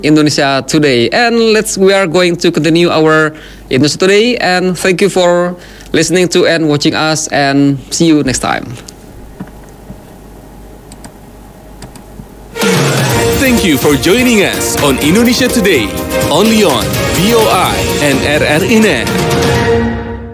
Indonesia Today. And we are going to continue our Indonesia Today. And thank you for listening to and watching us. And see you next time. Thank you for joining us on Indonesia Today, only on VOI and RRI Net.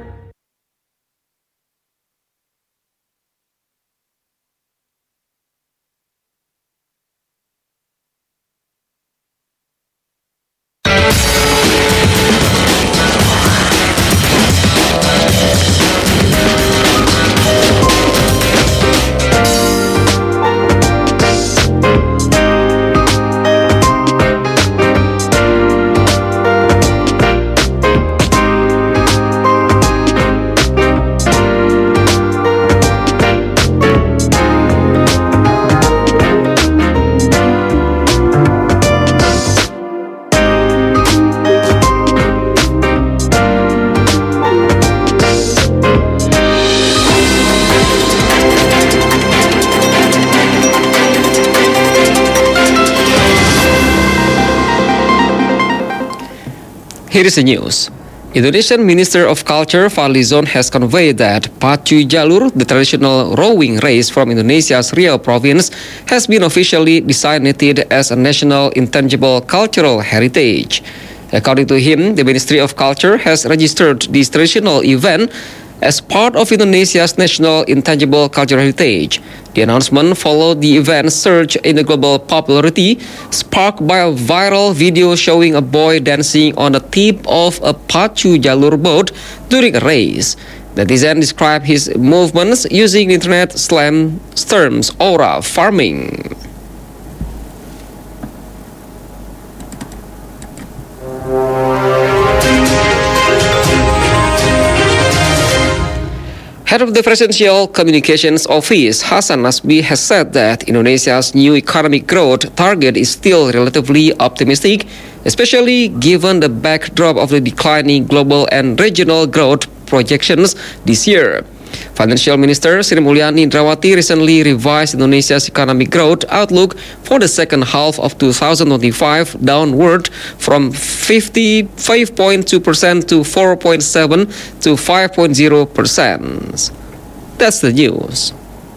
Here is the news. Indonesian Minister of Culture Fadly Zon has conveyed that Pacu Jalur, the traditional rowing race from Indonesia's Riau province, has been officially designated as a national intangible cultural heritage. According to him, the Ministry of Culture has registered this traditional event as part of Indonesia's national intangible cultural heritage. The announcement followed the event's surge in the global popularity, sparked by a viral video showing a boy dancing on the tip of a Pacu Jalur boat during a race. The Netizen described his movements using internet slang terms aura farming. Head of the Presidential Communications Office, Hasan Nasbi, has said that Indonesia's new economic growth target is still relatively optimistic, especially given the backdrop of the declining global and regional growth projections this year. Financial Minister Sri Mulyani Indrawati recently revised Indonesia's economic growth outlook for the second half of 2025 downward from 5.2% to 4.7% to 5.0%. That's the news.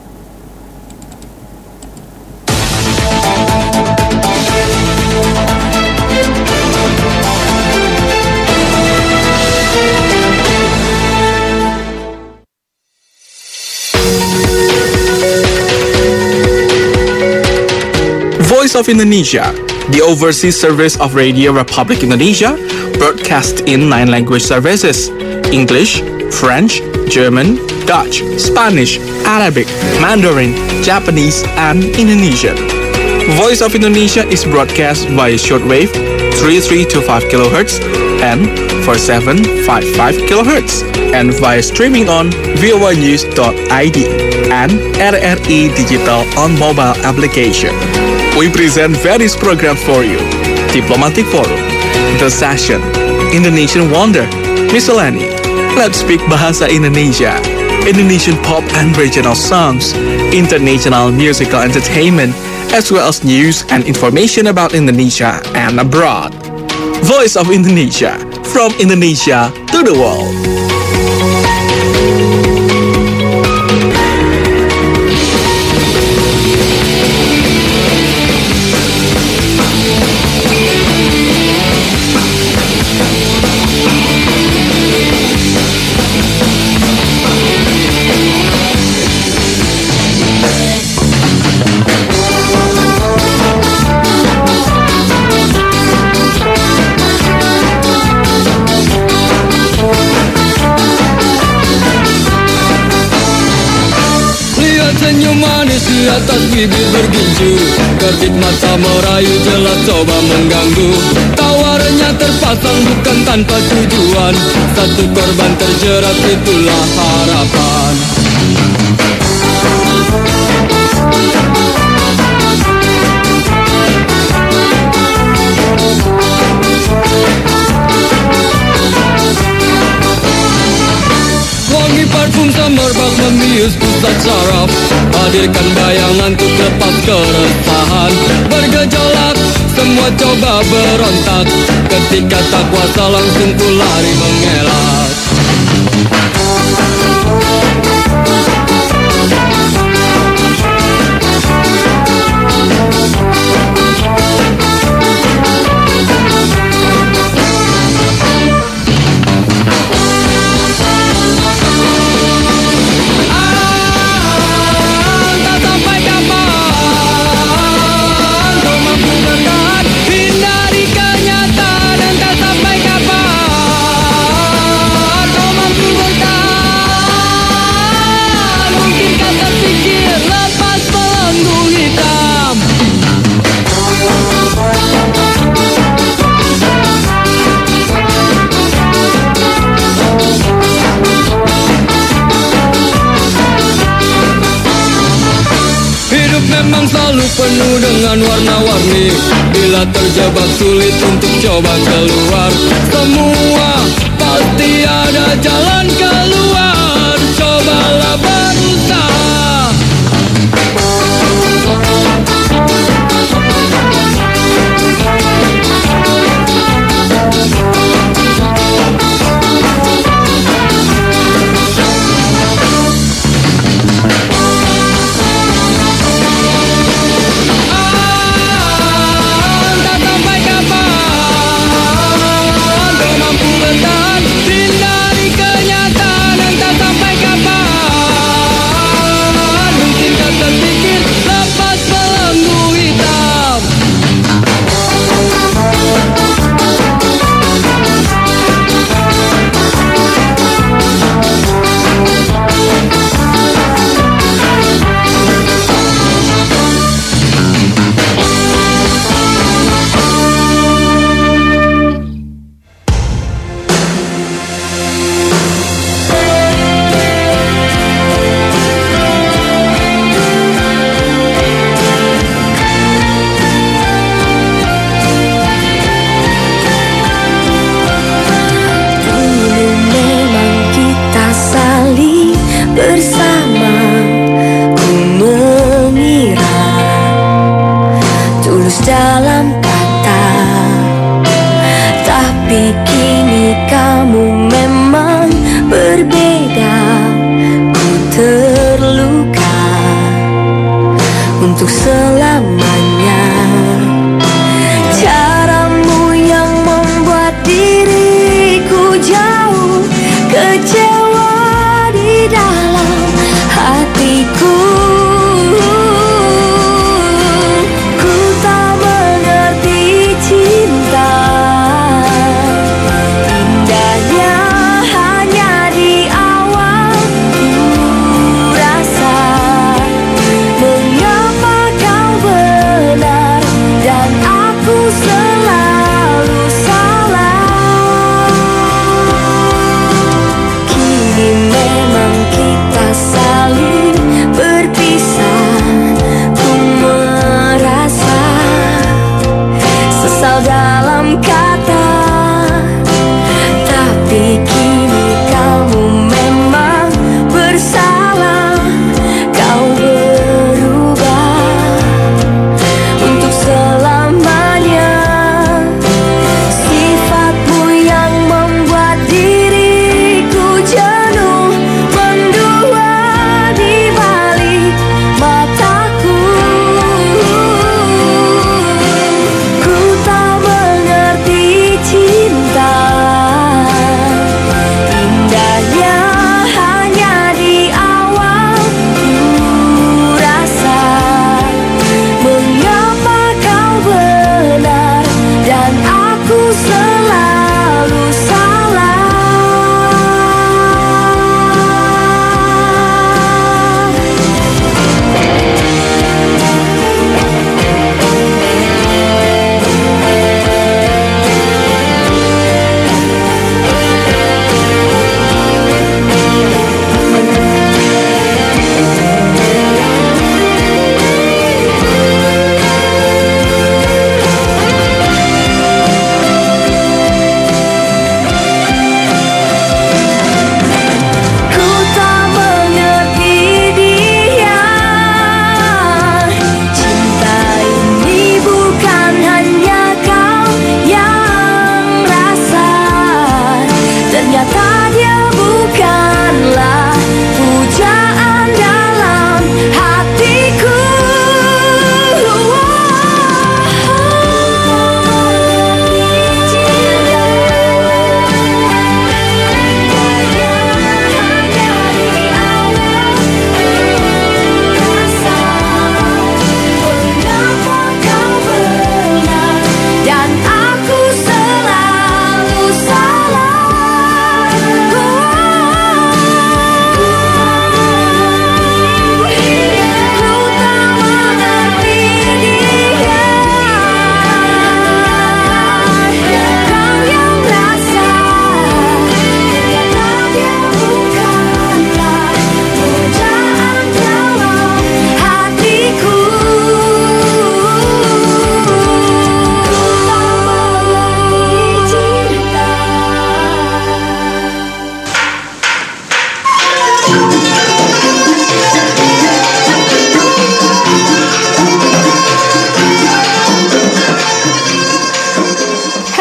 Voice of Indonesia, the overseas service of Radio Republic Indonesia, broadcast in 9 language services: English, French, German, Dutch, Spanish, Arabic, Mandarin, Japanese, and Indonesian. Voice of Indonesia is broadcast via shortwave 3325 kHz and 4755 kHz, and via streaming on voanews.id and RRI Digital on mobile application. We present various programs for you: Diplomatic Forum, The Session, Indonesian Wonder, Miscellany, Let's Speak Bahasa Indonesia, Indonesian pop and regional songs, international musical entertainment, as well as news and information about Indonesia and abroad. Voice of Indonesia, from Indonesia to the world. Senyum manis di atas bibir berginju, kedip mata merayu jelas coba mengganggu. Tawarannya terpasang bukan tanpa tujuan, satu korban terjerat itulah harapan. Wangi parfum semerbak membius pusat saraf, hadirkan bayangan untuk lepas keresahan. Bergejolak semua coba berontak. Ketika tak kuasa langsung ku lari mengelak. Memang selalu penuh dengan warna-warni. Bila terjebak sulit untuk coba keluar. Semua pasti ada jalan keluar. Cobalah berusaha. Hindari kenyataan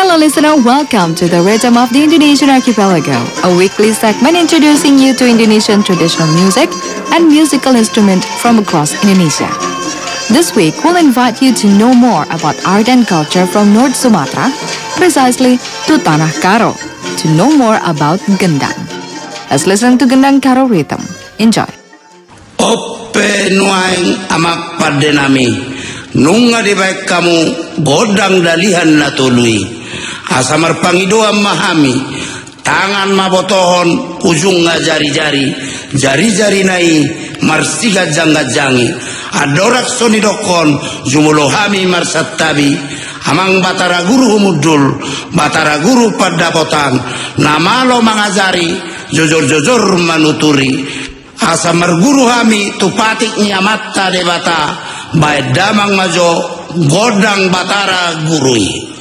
Hello listener, welcome to the Rhythm of the Indonesian Archipelago, a weekly segment introducing you to Indonesian traditional music and musical instruments from across Indonesia. This week, we'll invite you to know more about art and culture from North Sumatra, precisely to Tanah Karo, to know more about gendang. Let's listen to Gendang Karo rhythm. Enjoy. Ope nuaing amak padenami, nunga di baik kamu godang dalihan natului, asamar pangidoa mahami, tangan mabotohon ujung jari-jari, jari-jari nai marsiga jangga-jangi, adorak sonidokon jumulohami marsatabi, amang batara guru humudul, batara guru pada potang, namalo mangazari, jojor-jojor manuturi, asamar guru hami tupatik nyamata debata, baik damang majo godang batara gurui.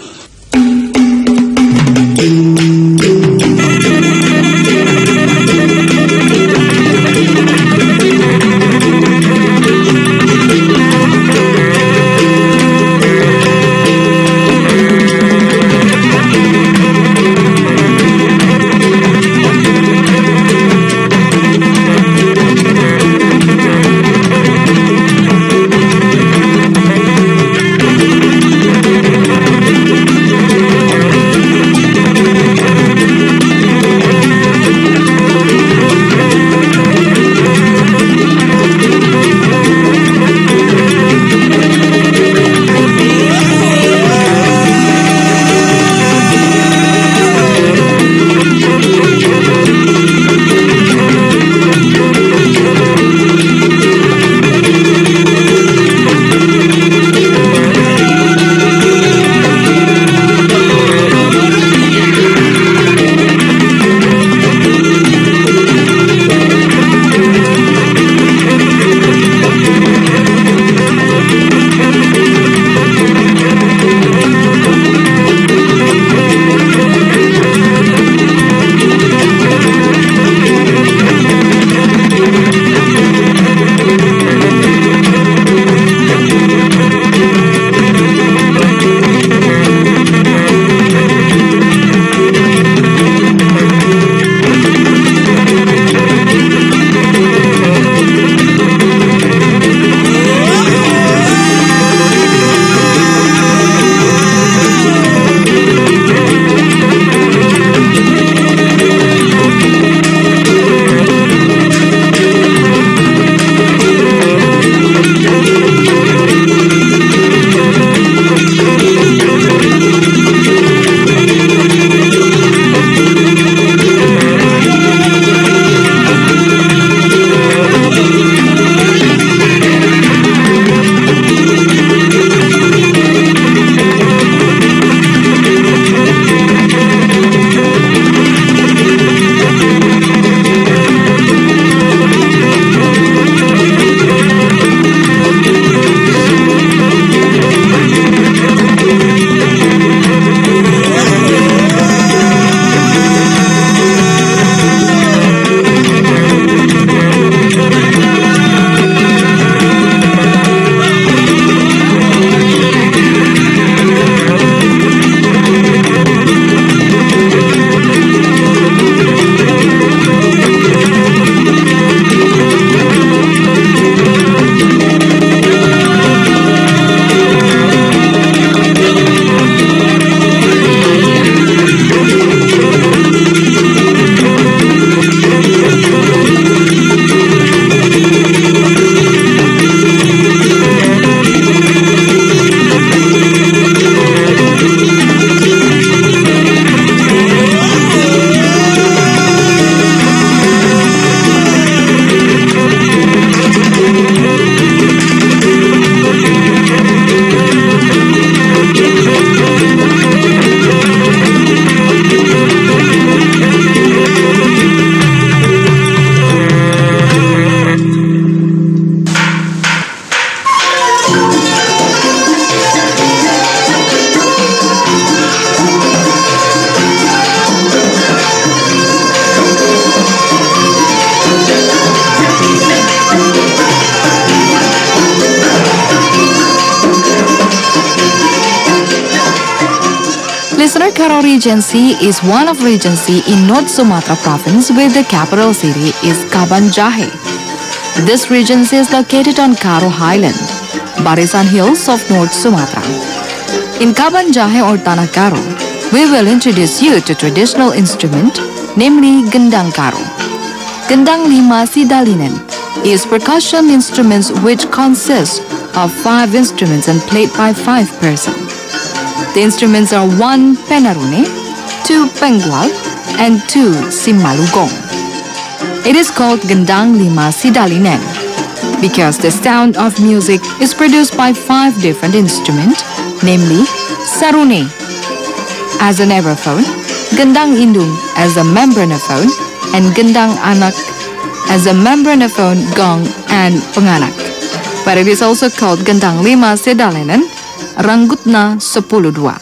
Listener, Karo Regency is one of regency in North Sumatra province where the capital city is Kaban Jahe. This regency is located on Karo Highland, Barisan Hills of North Sumatra. In Kaban Jahe or Tanah Karo, we will introduce you to traditional instrument, namely Gendang Karo. Gendang Lima Sidalinen is percussion instruments which consist of 5 instruments and played by 5 persons. The instruments are 1 penarune, 2 pengual, and 2 simalugong. It is called Gendang Lima Sidalinen because the sound of music is produced by 5 different instruments, namely sarune as an aerophone, Gendang Indung as a membranophone, and Gendang Anak as a membranophone, gong, and penganak. But it is also called Gendang Lima Sidalinen, Ranggutna 10-2.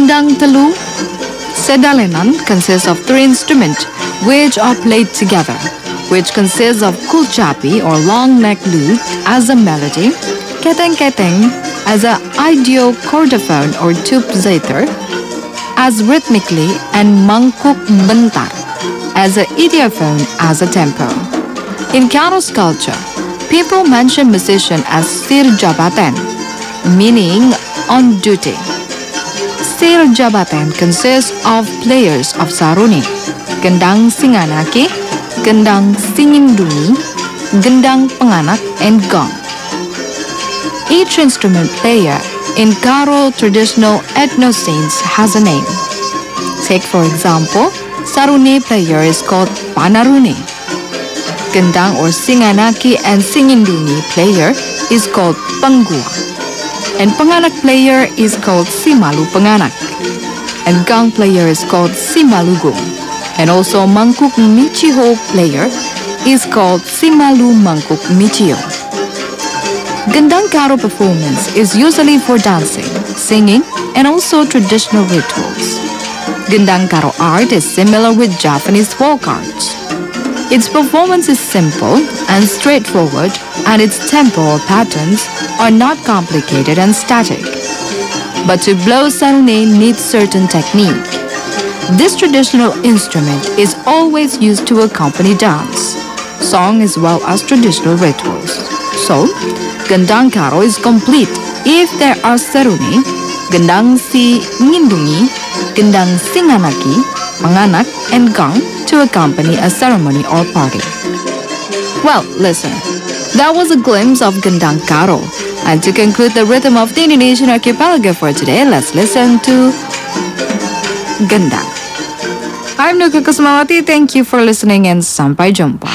Gendang telu sedalenan consists of 3 instruments which are played together, which consists of kulcapi or long neck lute as a melody, keteng-keteng as a idiocordophone or tube zither as rhythmically, and mangkuk bentar as a idiophone as a tempo. In Karo's culture, people mention musician as sir jabatan, meaning on duty. Sir jabatan consists of players of saruni, gendang singanaki, gendang singindungi, gendang penganak, and gong. Each instrument player in Karo traditional ethno scenes has a name. Take for example, sarune player is called panarune. Gendang or singanaki and singindungi player is called panggua. And penganak player is called simalu penganak. And gong player is called simalugung. And also mangkuk michiho player is called simalu mangkuk michio. Gendang Karo performance is usually for dancing, singing, and also traditional rituals. Gendang Karo art is similar with Japanese folk arts. Its performance is simple and straightforward, and its tempo or patterns are not complicated and static. But to blow sarune needs certain technique. This traditional instrument is always used to accompany dance, song as well as traditional rituals. So, Gendang Karo is complete if there are sarune, gendang si ngindungi, gendang singanaki, panganak, and gong to accompany a ceremony or party. Well, listen, that was a glimpse of Gendang Karo. And to conclude the rhythm of the Indonesian archipelago for today, let's listen to Gendang. I'm Nuka Kusmawati. Thank you for listening and sampai jumpa.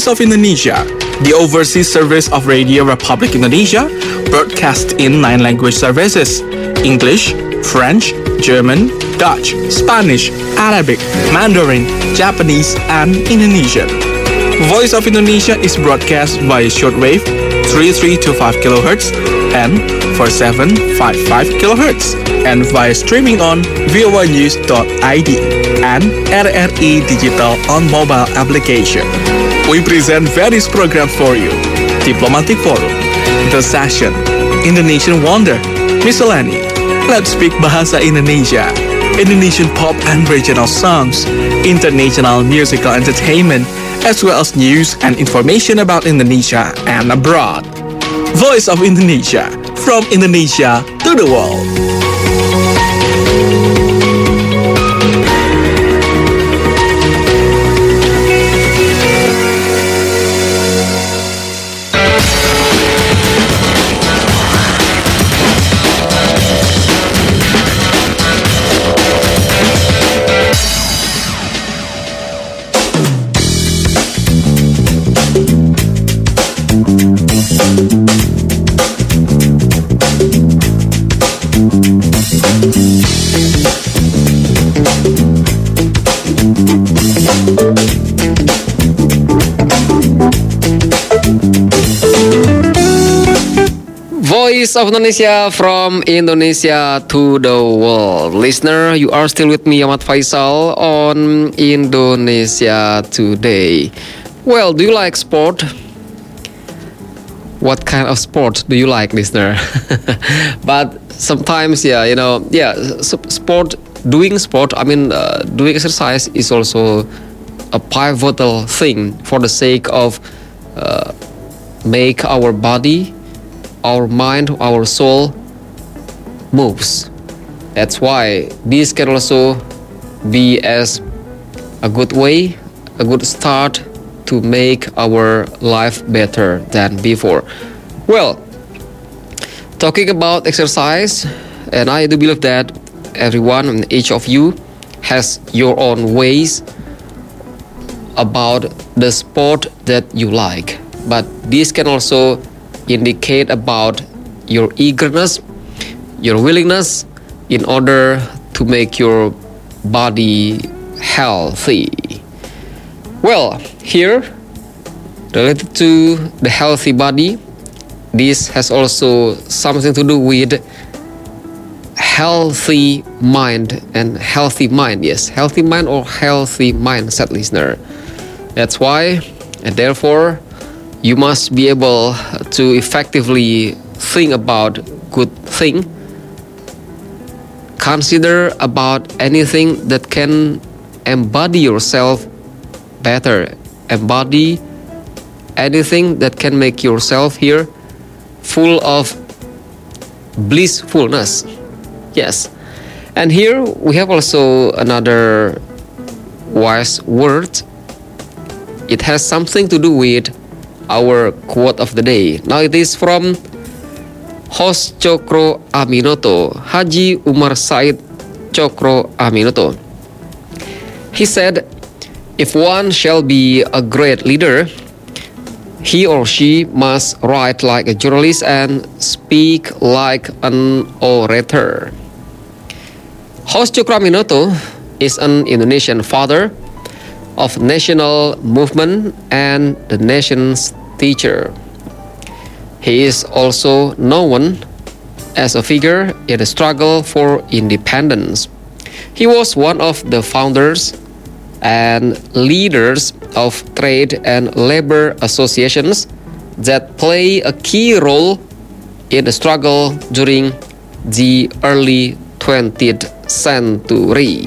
Voice of Indonesia, the overseas service of Radio Republic Indonesia, broadcast in 9 language services: English, French, German, Dutch, Spanish, Arabic, Mandarin, Japanese, and Indonesian. Voice of Indonesia is broadcast via shortwave 3325 kHz and 4755 kHz, and via streaming on voanews.id and RRI Digital on mobile application. We present various programs for you: Diplomatic Forum, The Session, Indonesian Wonder, Miscellany, Let's Speak Bahasa Indonesia, Indonesian pop and regional songs, international musical entertainment, as well as news and information about Indonesia and abroad. Voice of Indonesia, from Indonesia to the world. Voice of Indonesia, from Indonesia to the world. Listener, you are still with me, Ahmad Faisal, on Indonesia Today. Well, do you like sport? What kind of sport do you like, listener? But sometimes, sport, doing exercise is also a pivotal thing for the sake of make our body, our mind, our soul moves. That's why this can also be as a good way, a good start to make our life better than before. Well, talking about exercise, and I do believe that everyone and each of you has your own ways about the sport that you like. But this can also indicate about your eagerness, your willingness in order to make your body healthy. Well, here, related to the healthy body, this has also something to do with healthy mind and healthy mind. Yes, healthy mind or healthy mindset, listener. That's why, and therefore, you must be able to effectively think about good thing. Consider about anything that can embody yourself better. Embody anything that can make yourself here full of blissfulness. Yes. And here we have also another wise word. It has something to do with our quote of the day. Now it is from host Cokro Aminoto, Haji Umar Said Cokro Aminoto. He said, if one shall be a great leader, he or she must write like a journalist and speak like an orator. Host Cokro Aminoto is an Indonesian father of national movement and the nation's teacher. He is also known as a figure in the struggle for independence. He was one of the founders and leaders of trade and labor associations that play a key role in the struggle during the early 20th century.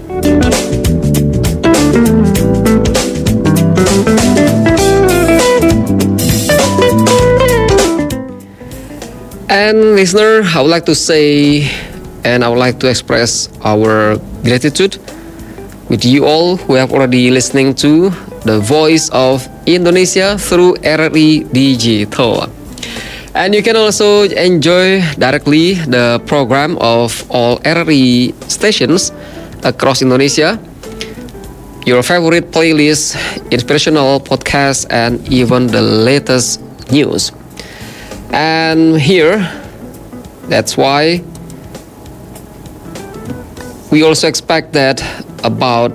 And listener, I would like to say, and I would like to express our gratitude with you all who have already listening to the Voice of Indonesia through RRI Digital. And you can also enjoy directly the program of all RRI stations across Indonesia your favorite playlist, inspirational podcasts, and even the latest news. And here, that's why we also expect that about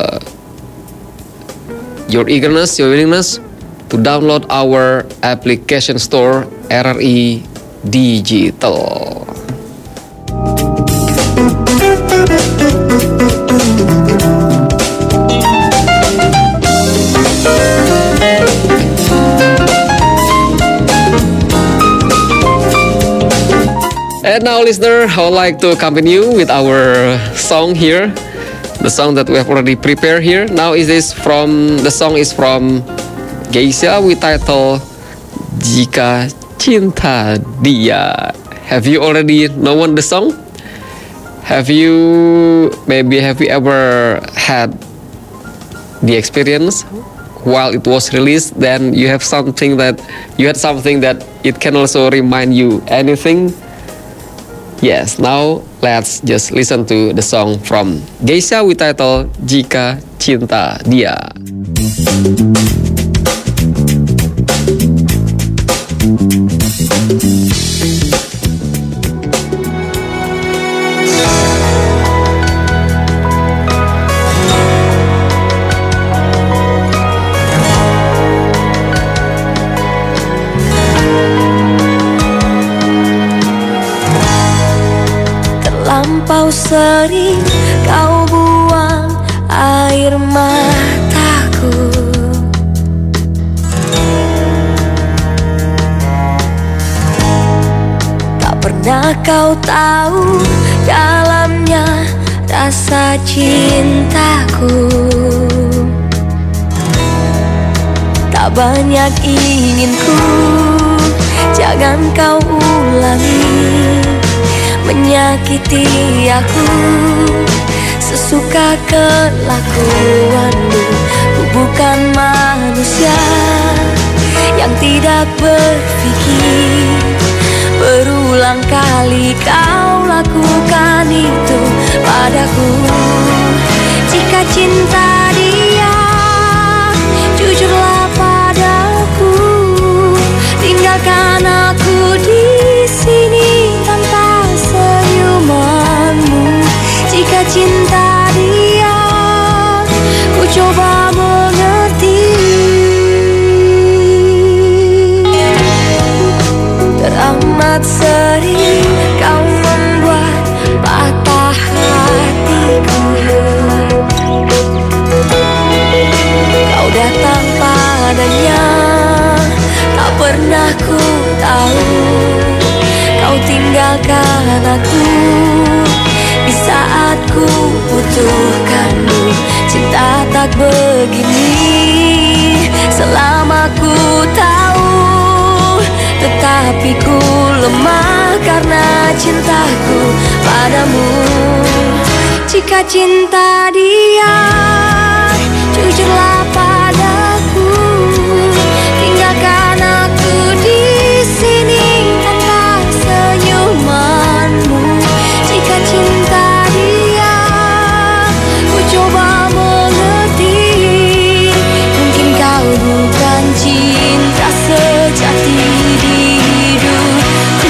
your eagerness, your willingness to download our application store RRI Digital. And now, listener, I would like to accompany you with our song here. The song that we have already prepared here. Now the song is from Geisha with title Jika Cinta Dia. Have you already known the song? Have you ever had the experience while it was released? Then you had something that it can also remind you anything. Yes, now let's just listen to the song from Geisha with title Jika Cinta Dia. Terlampau sering kau buang air mataku, tak pernah kau tahu dalamnya rasa cintaku. Tak banyak inginku, jangan kau ulangi menyakiti aku sesuka kelakuanmu. Ku bukan manusia yang tidak berpikir. Berulang kali kau lakukan itu padaku. Jika cinta dia, jujurlah padaku. Tinggalkan aku di sini tanpa senyumanmu. Jika cinta dia, ku coba mengerti. Teramat sering kau membuat patah hatiku. Kau datang padanya, tak pernah ku tahu. Kau tinggalkan aku di saat ku butuhkanmu. Cinta tak begini selama ku tahu, tetapi ku lemah karena cintaku padamu. Jika cinta dia, jujurlah padaku. Tinggalkan aku di sini tanpa senyumanmu. Jika cinta dia, ku coba mengerti. Mungkin kau bukan cinta sejati di hidupku.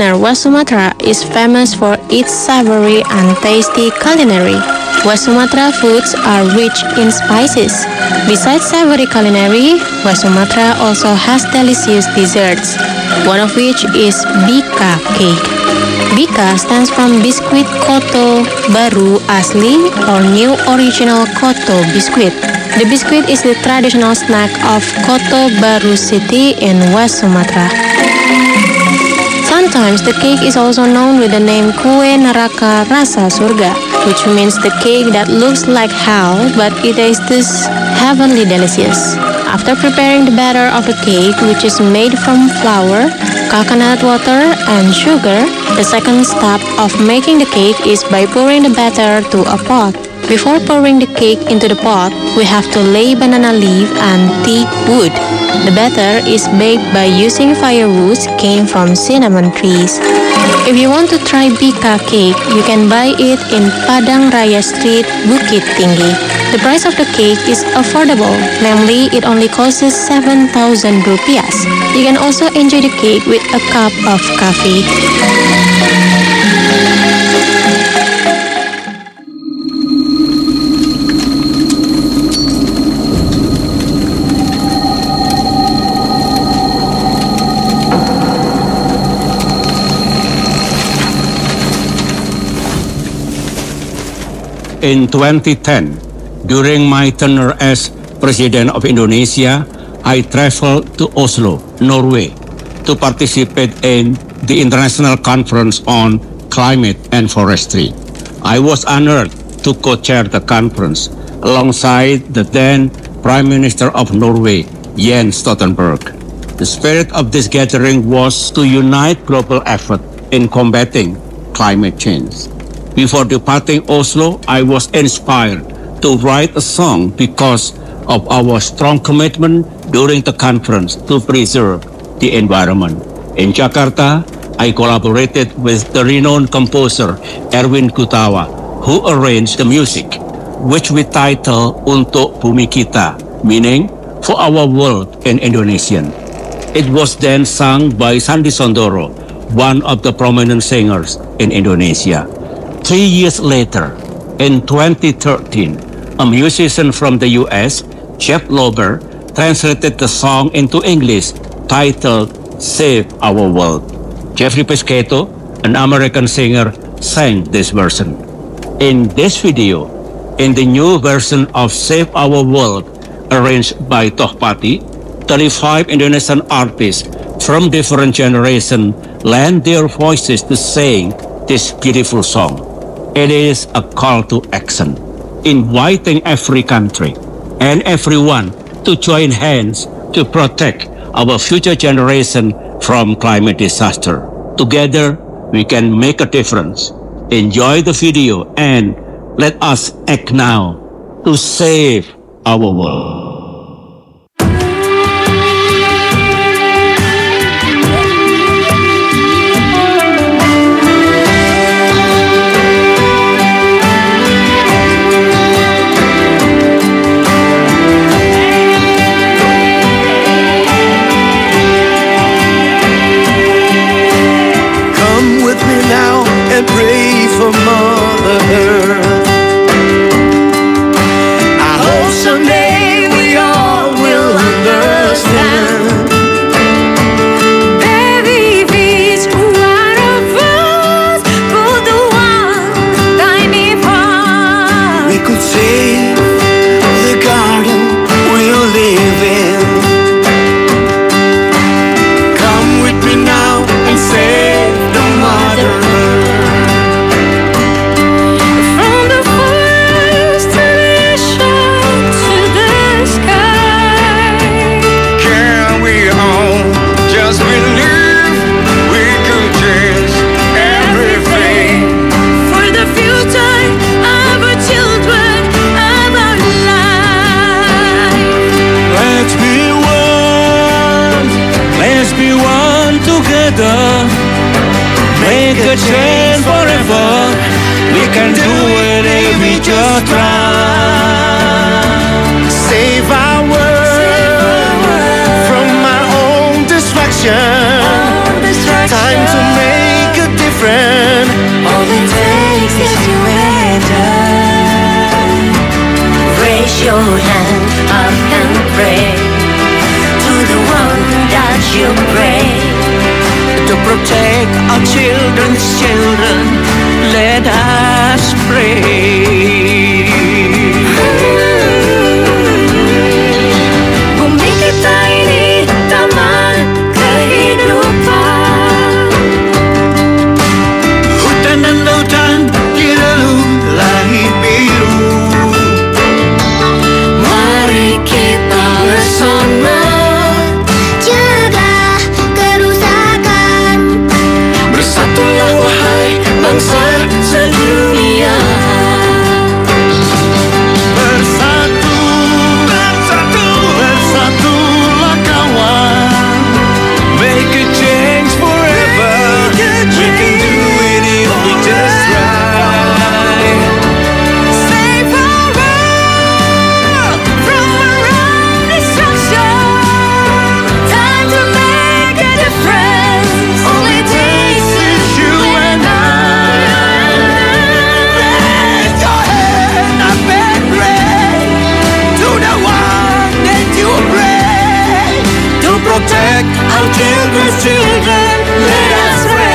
Kuliner West Sumatra is famous for its savory and tasty culinary. West Sumatra foods are rich in spices. Besides savory culinary, West Sumatra also has delicious desserts, one of which is Bika cake. Bika stands from Biskuit Koto Baru Asli or New Original Koto Biskuit. The biscuit is the traditional snack of Koto Baru City in West Sumatra. Sometimes the cake is also known with the name Kue Neraka Rasa Surga, which means the cake that looks like hell but it tastes heavenly delicious. After preparing the batter of the cake, which is made from flour, coconut water, and sugar, the second step of making the cake is by pouring the batter to a pot. Before pouring the cake into the pot, we have to lay banana leaf and teak wood. The batter is baked by using firewoods came from cinnamon trees. If you want to try Bika cake, you can buy it in Padang Raya Street, Bukit Tinggi. The price of the cake is affordable, namely it only costs 7,000 rupiahs. You can also enjoy the cake with a cup of coffee. In 2010, during my tenure as President of Indonesia, I traveled to Oslo, Norway, to participate in the International Conference on Climate and Forestry. I was honored to co-chair the conference alongside the then Prime Minister of Norway, Jens Stoltenberg. The spirit of this gathering was to unite global effort in combating climate change. Before departing Oslo, I was inspired to write a song because of our strong commitment during the conference to preserve the environment. In Jakarta, I collaborated with the renowned composer Erwin Gutawa, who arranged the music, which we titled Untuk Bumi Kita, meaning for our world in Indonesian. It was then sung by Sandi Sondoro, one of the prominent singers in Indonesia. 3 years later, in 2013, a musician from the US, Jeff Lober, translated the song into English titled Save Our World. Jeffrey Pesqueto, an American singer, sang this version. In this video, in the new version of Save Our World, arranged by Tohpati, 35 Indonesian artists from different generations lend their voices to sing this beautiful song. It is a call to action, inviting every country and everyone to join hands to protect our future generation from climate disaster. Together, we can make a difference. Enjoy the video and let us act now to save our world. Pray for Mother Earth. I hope someday we all will understand. Baby, please, one of us put the one tiny part. We could save the garden we'll live in. Come with me now and save the Mother Earth. Make a change forever. We can do it if we just try. Save our world from our own destruction. Time to make let us pray. Bumi kita ini taman kehidupan. Hutan dan lautan dilelulahi biru. Mari kita bersama jaga kerusakan. Bersatulah wahai bangsa sedunia. Bersatu, bersatu, bersatulah kawan. Make a change forever. We can do it if we just try. Save our world from our own destruction. Time to make a difference. All it takes is you and I. Raise your hand up and pray to the one that you pray to protect our children's children. Let us pray.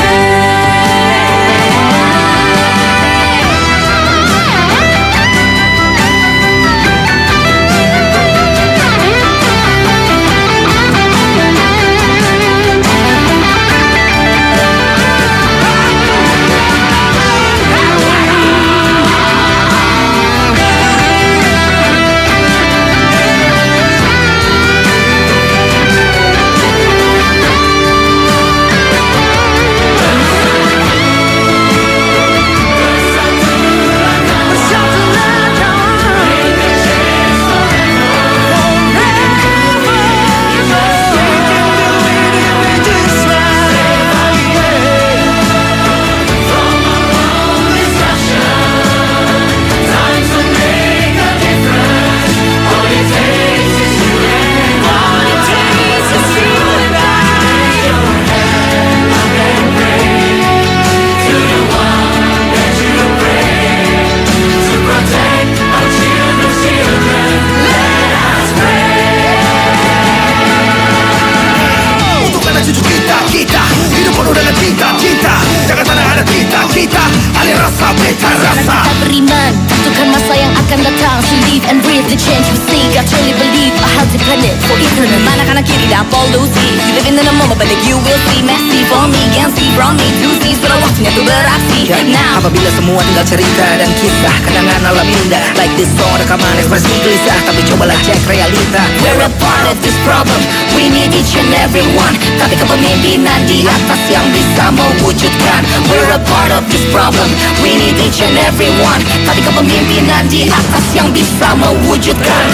Untuk anak cucu kita, kita hidup penuh dengan cinta, cinta. Jangan tanah ada kita, kita alih rasa, beta rasa. Kita beriman, tentukan masa yang akan datang. So live and breathe the change we seek. I truly believe a healthy planet for eternal. Mana kanan kiri dan polusi. You living in a moment but you will see. Messy for me, can see from me to see. Sudah waktunya tuh beraksi. Now Apabila semua tinggal cerita dan kisah kenangan alam indah. Like this song rekaman ekspresi gelisah, tapi cobalah cek realita. we're a part of this problem. We need each and every one. Tapi kepemimpinan di atas yang bisa mewujudkan. We're a part of this problem. We need each and every one. Tapi kepemimpinan di atas yang bisa mewujudkan.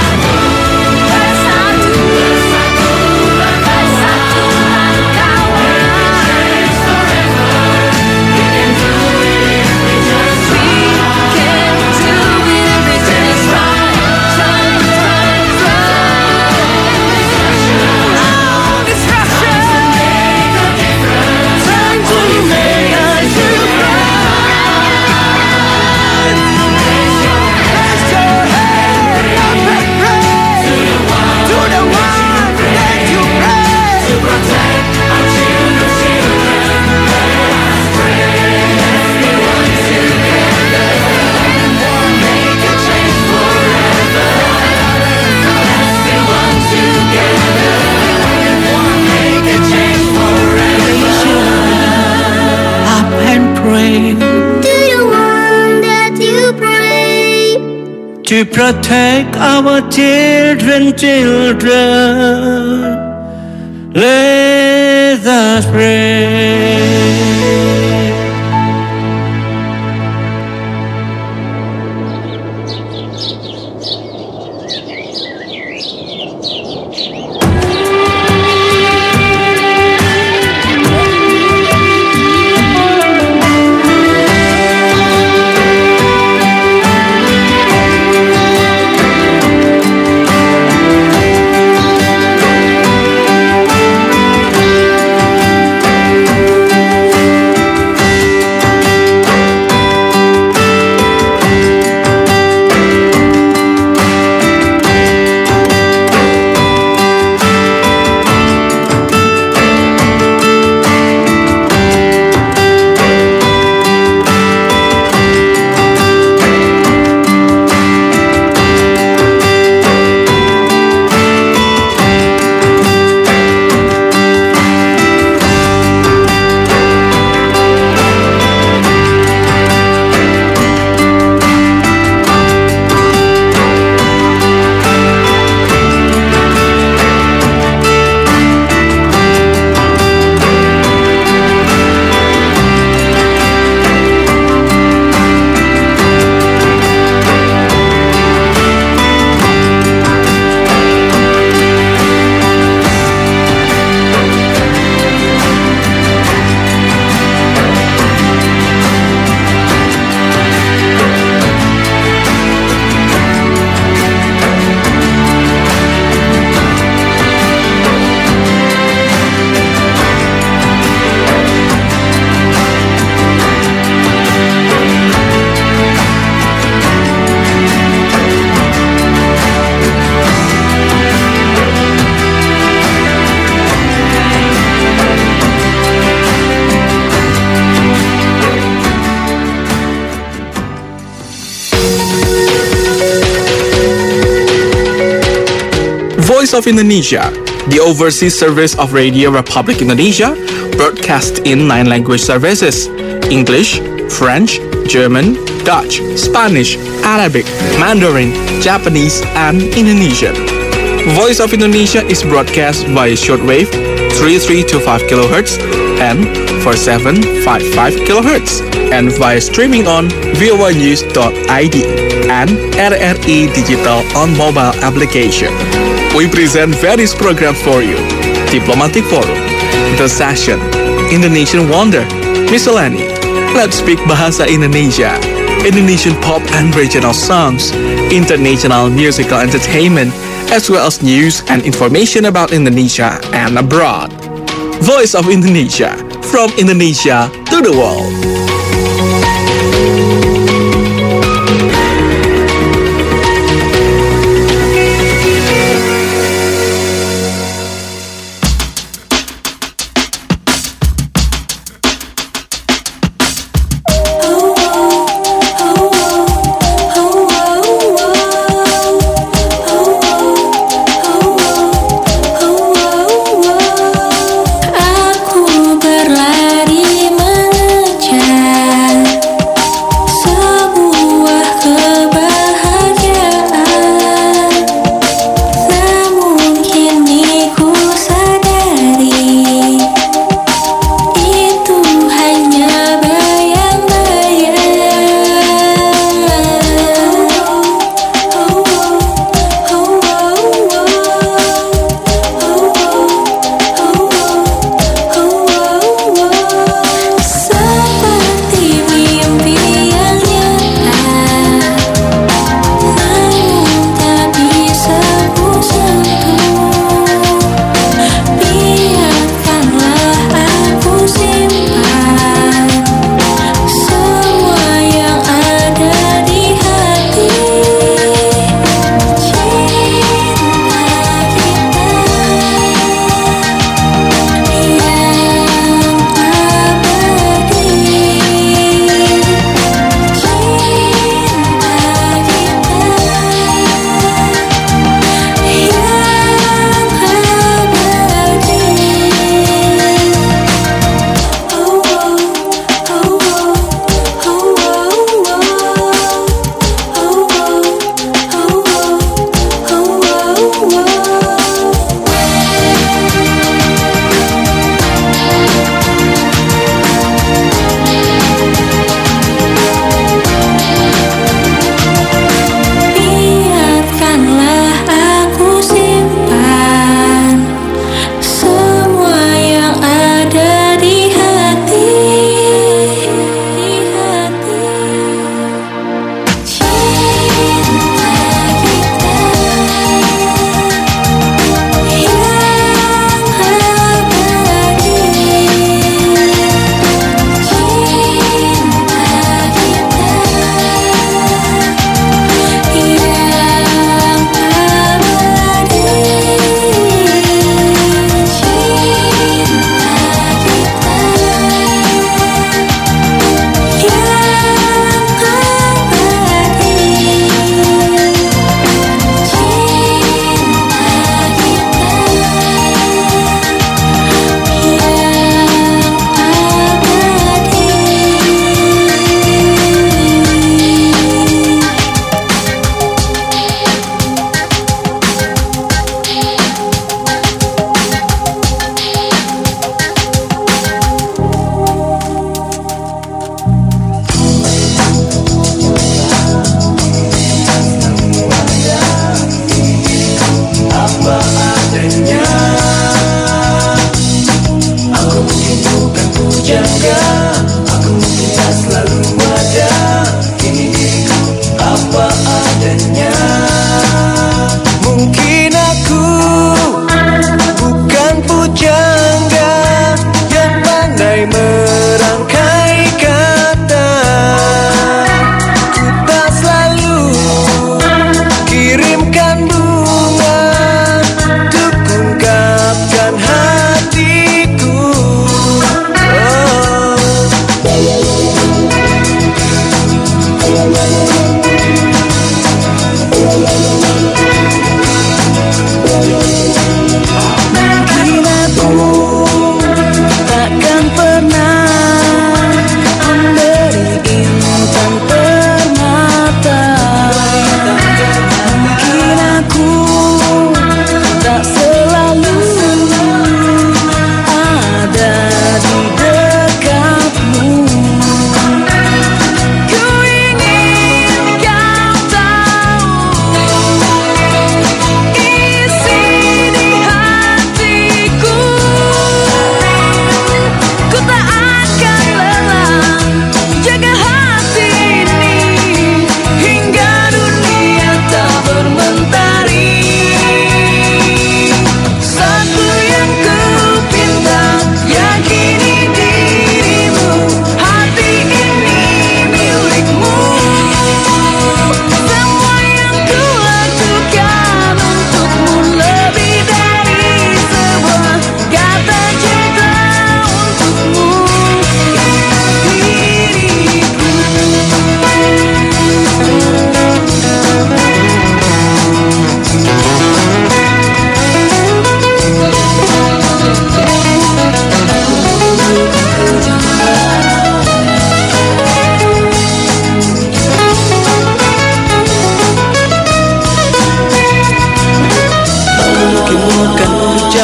To protect our children, let us pray. Voice of Indonesia, the overseas service of Radio Republic Indonesia, broadcast in 9 language services: English, French, German, Dutch, Spanish, Arabic, Mandarin, Japanese, and Indonesian. Voice of Indonesia is broadcast via shortwave 3325 kHz and 4755 kHz, and via streaming on voanews.id and RRI Digital on mobile application. We present various programs for you: Diplomatic Forum, The Session, Indonesian Wonder, Miscellany, Let's Speak Bahasa Indonesia, Indonesian pop and regional songs, international musical entertainment, as well as news and information about Indonesia and abroad. Voice of Indonesia, from Indonesia to the world.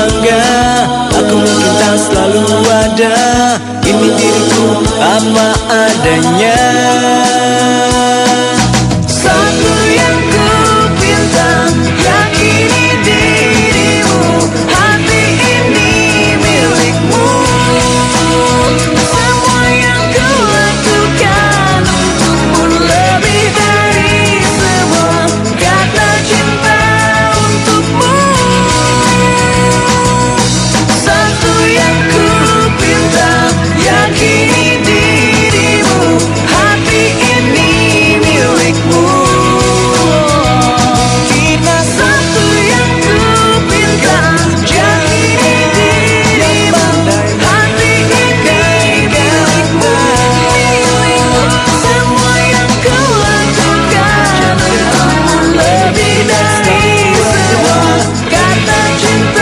bangga. Aku mungkin tak selalu ada, ini diriku apa adanya.